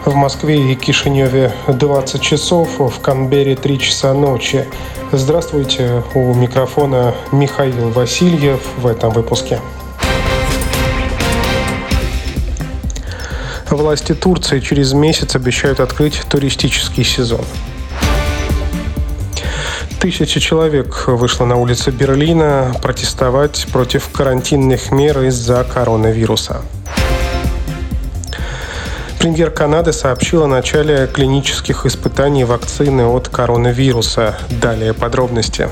В Москве и Кишиневе 20 часов, в Канберре 3 часа ночи. Здравствуйте, у микрофона Михаил Васильев в этом выпуске. Власти Турции через месяц обещают открыть туристический сезон. 1000 человек вышло на улицы Берлина протестовать против карантинных мер из-за коронавируса. Премьер Канады сообщил о начале клинических испытаний вакцины от коронавируса. Далее подробности.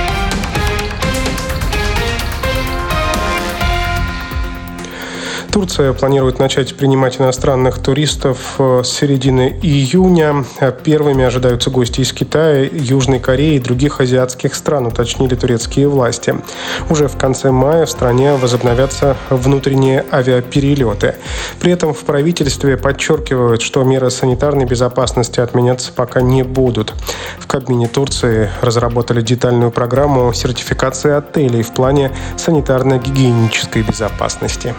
Турция планирует начать принимать иностранных туристов с середины июня. Первыми ожидаются гости из Китая, Южной Кореи и других азиатских стран, уточнили турецкие власти. Уже в конце мая в стране возобновятся внутренние авиаперелеты. При этом в правительстве подчеркивают, что меры санитарной безопасности отменяться пока не будут. В Кабмине Турции разработали детальную программу сертификации отелей в плане санитарно-гигиенической безопасности.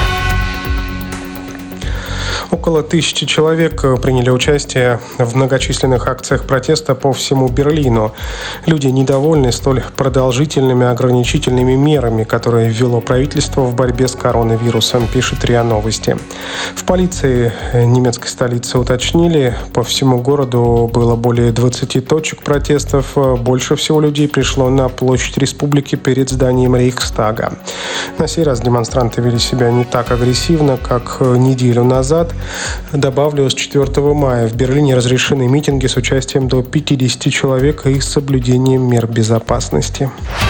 Около 1000 человек приняли участие в многочисленных акциях протеста по всему Берлину. Люди недовольны столь продолжительными ограничительными мерами, которые ввело правительство в борьбе с коронавирусом, пишет РИА Новости. В полиции немецкой столицы уточнили, по всему городу было более 20 точек протестов. Больше всего людей пришло на площадь Республики перед зданием Рейхстага. На сей раз демонстранты вели себя не так агрессивно, как неделю назад. Добавлю, с 4 мая в Берлине разрешены митинги с участием до 50 человек и с соблюдением мер безопасности.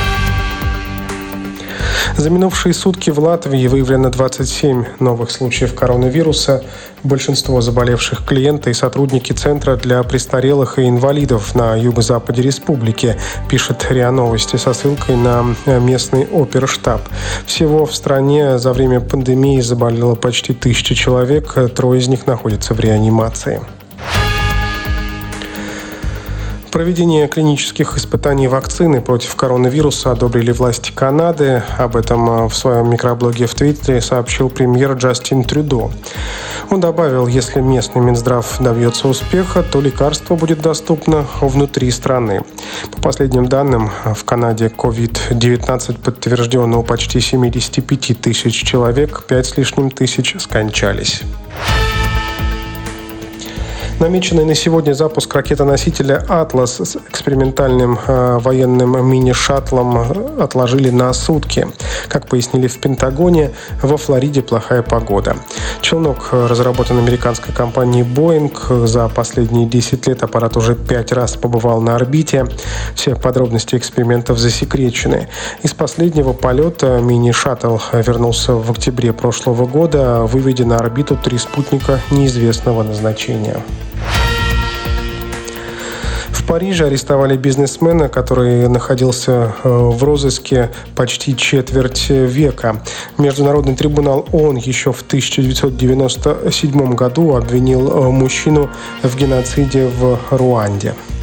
За минувшие сутки в Латвии выявлено 27 новых случаев коронавируса. Большинство заболевших клиенты и сотрудники Центра для престарелых и инвалидов на юго-западе республики, пишет РИА Новости со ссылкой на местный оперштаб. Всего в стране за время пандемии заболело почти 1000 человек, 3 из них находятся в реанимации. Проведение клинических испытаний вакцины против коронавируса одобрили власти Канады. Об этом в своем микроблоге в Твиттере сообщил премьер Джастин Трюдо. Он добавил, если местный Минздрав добьется успеха, то лекарство будет доступно внутри страны. По последним данным, в Канаде COVID-19 подтверждено у почти 75 тысяч человек, 5 с лишним тысяч скончались. Намеченный на сегодня запуск ракетоносителя «Атлас» с экспериментальным военным мини-шаттлом отложили на сутки. Как пояснили в Пентагоне, во Флориде плохая погода. Челнок разработан американской компанией Boeing. За последние 10 лет аппарат уже 5 раз побывал на орбите. Все подробности экспериментов засекречены. Из последнего полета мини-шаттл вернулся в октябре прошлого года, выведя на орбиту 3 спутника неизвестного назначения. В Париже арестовали бизнесмена, который находился в розыске почти четверть века. Международный трибунал ООН еще в 1997 году обвинил мужчину в геноциде в Руанде.